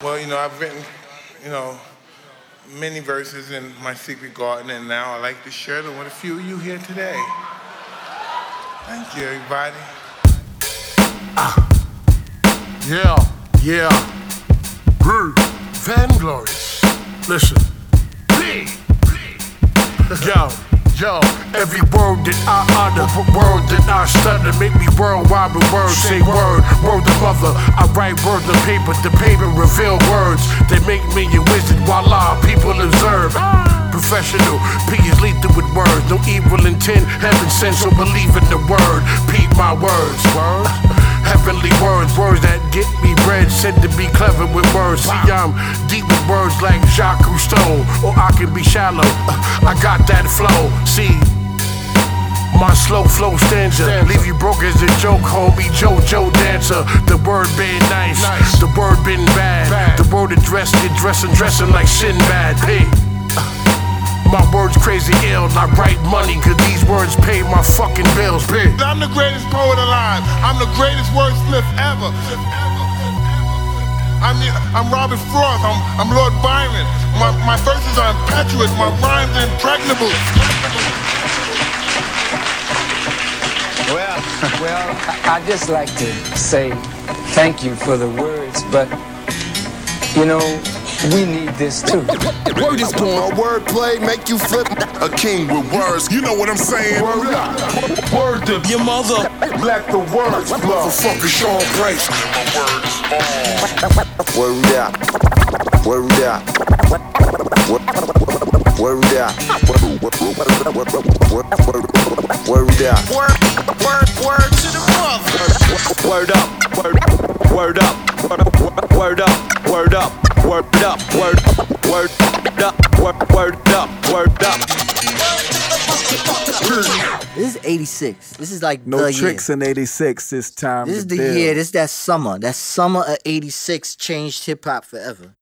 Well, I've written, you know, many verses in my secret garden, and now I like to share them with a few of you here today. Thank you, everybody. Yeah. Vainglorious. Listen. Yo, every word that I utter, word that I stutter, make me worldwide with words. Say word to mother. I write words on paper, the paper reveal words. They make me a wizard, voila, people observe. Professional, P is lethal with words. No evil intent, heaven sent, so believe in the word. Peep my words. Heavenly words, words that get me bread. Said to be clever with words. See, I'm deep with words like Jacques Cousteau, or I can be shallow. I got that flow. See, my slow flow stanza leave you broke as a joke, homie. JoJo dancer. The word been nice, the word been bad. The word addressed, get dressing like Sinbad. Hey. My words crazy ill, I write money, cause these words pay my fucking bills, bitch. I'm the greatest poet alive. I'm the greatest wordsmith ever. I'm Robert Frost. I'm Lord Byron. My verses are impetuous. My rhymes are impregnable. Well, I just like to say thank you for the words, but we need this too. Word is born. Wordplay make you flip. A king with words. You know what I'm saying? Word up. Word to your mother. Let the words flow. Motherfucker Sean Price. Word up. Word up. Word up. Word up. Word to the mother. Word up. Word up. Word up. Word up. Word up, word up. This is 86. This is like no the tricks year. in 86 this time. This is the year. This is that summer. That summer of 86 changed hip hop forever.